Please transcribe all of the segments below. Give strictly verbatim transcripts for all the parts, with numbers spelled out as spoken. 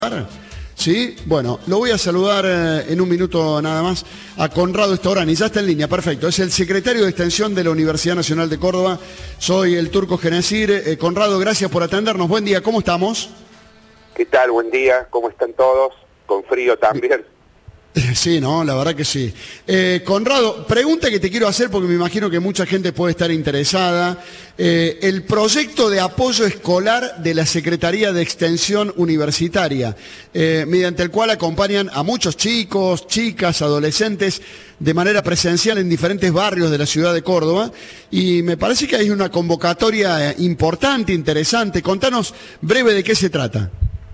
Sí, bueno, lo voy a saludar eh, en un minuto nada más a Conrado Storani, ya está en línea, perfecto, es el secretario de Extensión de la Universidad Nacional de Córdoba, soy el Turco Genacir. eh, Conrado, gracias por atendernos, buen día, ¿cómo estamos? ¿Qué tal? Buen día, ¿cómo están todos? Con frío también. Sí, no, la verdad que sí. Eh, Conrado, pregunta que te quiero hacer porque me imagino que mucha gente puede estar interesada. Eh, el proyecto de apoyo escolar de la Secretaría de Extensión Universitaria, eh, mediante el cual acompañan a muchos chicos, chicas, adolescentes de manera presencial en diferentes barrios de la ciudad de Córdoba. Y me parece que hay una convocatoria importante, interesante. Contanos breve de qué se trata.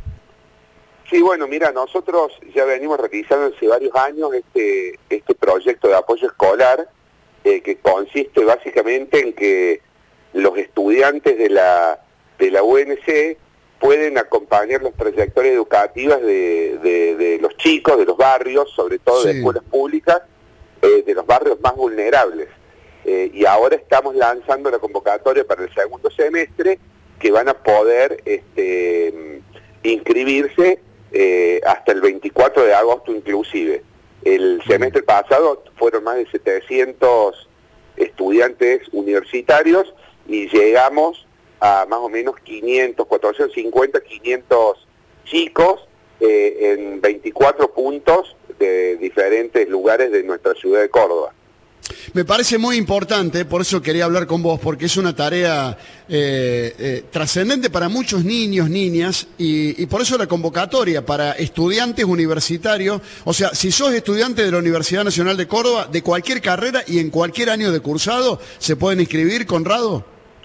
Sí, bueno, mira, nosotros ya venimos realizando hace varios años este, este proyecto de apoyo escolar eh, que consiste básicamente en que los estudiantes de la, de la U N C pueden acompañar las trayectorias educativas de, de, de los chicos, de los barrios, sobre todo de Sí. escuelas públicas, eh, de los barrios más vulnerables. Eh, y ahora estamos lanzando la convocatoria para el segundo semestre, que van a poder este, inscribirse Eh, hasta el veinticuatro de agosto inclusive. El semestre pasado fueron más de setecientos estudiantes universitarios y llegamos a más o menos quinientos, cuatrocientos cincuenta, quinientos chicos eh, en veinticuatro puntos de diferentes lugares de nuestra ciudad de Córdoba. Me parece muy importante, por eso quería hablar con vos, porque es una tarea eh, eh, trascendente para muchos niños, niñas, y, y por eso la convocatoria para estudiantes universitarios. O sea, si sos estudiante de la Universidad Nacional de Córdoba, de cualquier carrera y en cualquier año de cursado, ¿se pueden inscribir, Conrado?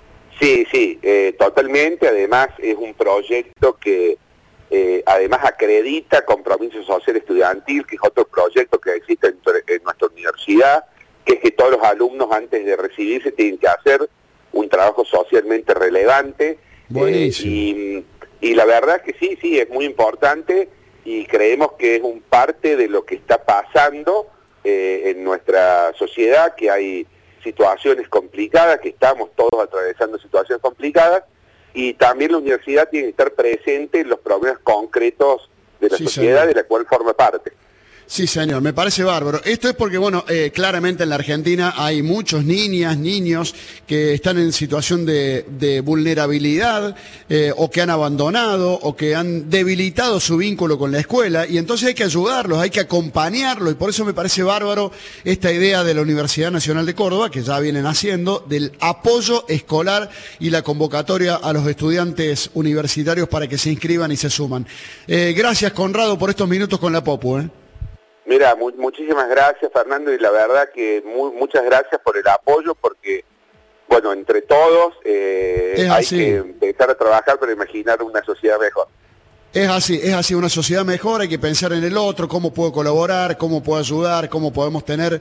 Sí, sí, eh, totalmente. Además es un proyecto que eh, además acredita Compromiso Social Estudiantil, que es otro proyecto que existe en, en nuestra universidad, que es que todos los alumnos antes de recibirse tienen que hacer un trabajo socialmente relevante. Buenísimo. Eh, y, y la verdad que sí, sí, es muy importante y creemos que es un parte de lo que está pasando eh, en nuestra sociedad, que hay situaciones complicadas, que estamos todos atravesando situaciones complicadas, y también la universidad tiene que estar presente en los problemas concretos de la Sí, sociedad señor. de la cual forma parte. Sí, señor, me parece bárbaro. Esto es porque, bueno, eh, claramente en la Argentina hay muchos niñas, niños que están en situación de, de vulnerabilidad eh, o que han abandonado o que han debilitado su vínculo con la escuela, y entonces hay que ayudarlos, hay que acompañarlos, y por eso me parece bárbaro esta idea de la Universidad Nacional de Córdoba, que ya vienen haciendo, del apoyo escolar y la convocatoria a los estudiantes universitarios para que se inscriban y se suman. Eh, gracias, Conrado, por estos minutos con la Popu, ¿eh? Mira, mu muchísimas gracias, Fernando, y la verdad que muy, muchas gracias por el apoyo, porque, bueno, entre todos eh, hay que empezar a trabajar para imaginar una sociedad mejor. Es así, es así, una sociedad mejor, hay que pensar en el otro, cómo puedo colaborar, cómo puedo ayudar, cómo podemos tener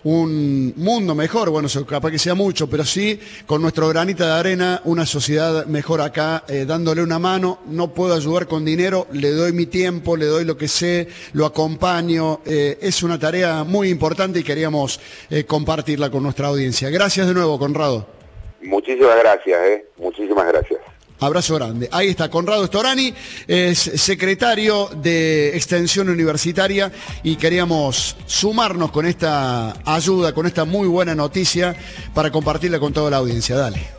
un mundo mejor. Bueno, eso capaz que sea mucho, pero sí, con nuestro granito de arena, una sociedad mejor acá, eh, dándole una mano. No puedo ayudar con dinero, le doy mi tiempo, le doy lo que sé, lo acompaño. Eh, es una tarea muy importante y queríamos eh, compartirla con nuestra audiencia. Gracias de nuevo, Conrado. Muchísimas gracias, eh, muchísimas gracias. Abrazo grande. Ahí está, Conrado Storani, es secretario de Extensión Universitaria, y queríamos sumarnos con esta ayuda, con esta muy buena noticia para compartirla con toda la audiencia. Dale.